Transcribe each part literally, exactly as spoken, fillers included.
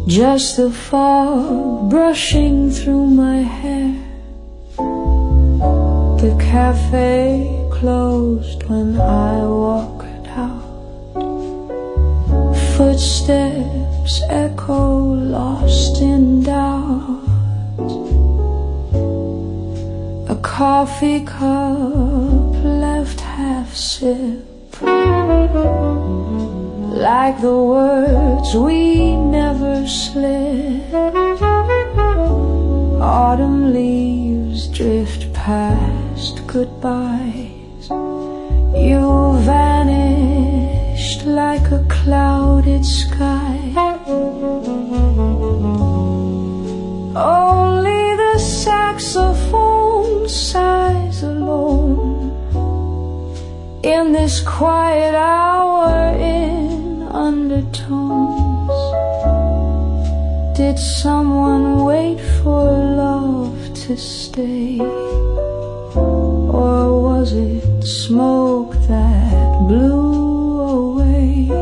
just the fog brushing through my hair. The cafe closed when I walked out. Footsteps echo lost in doubt. A coffee cup left half sipped, like the words we never slid. Autumn leaves drift past goodbyes. You vanished like a clouded sky. Only the saxophone sighs alone in this quiet hour in undertones. Did someone wait for love to stay, or was it smoke that blew away?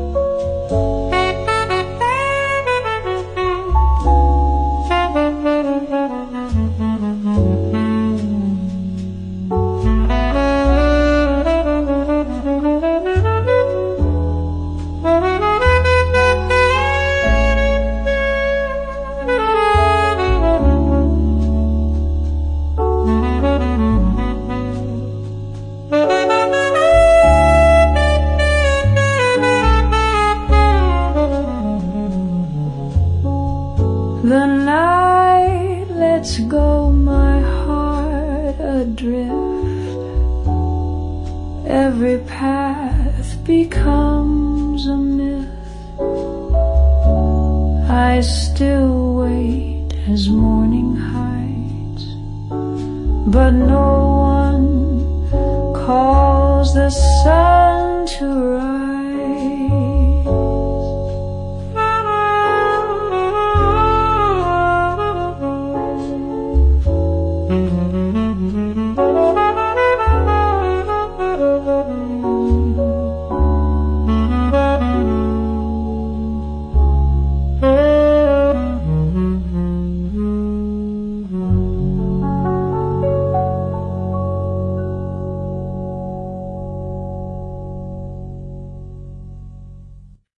The night lets go my heart adrift. Every path becomes a myth. I still wait as morning hides, but no one calls the sun to rise.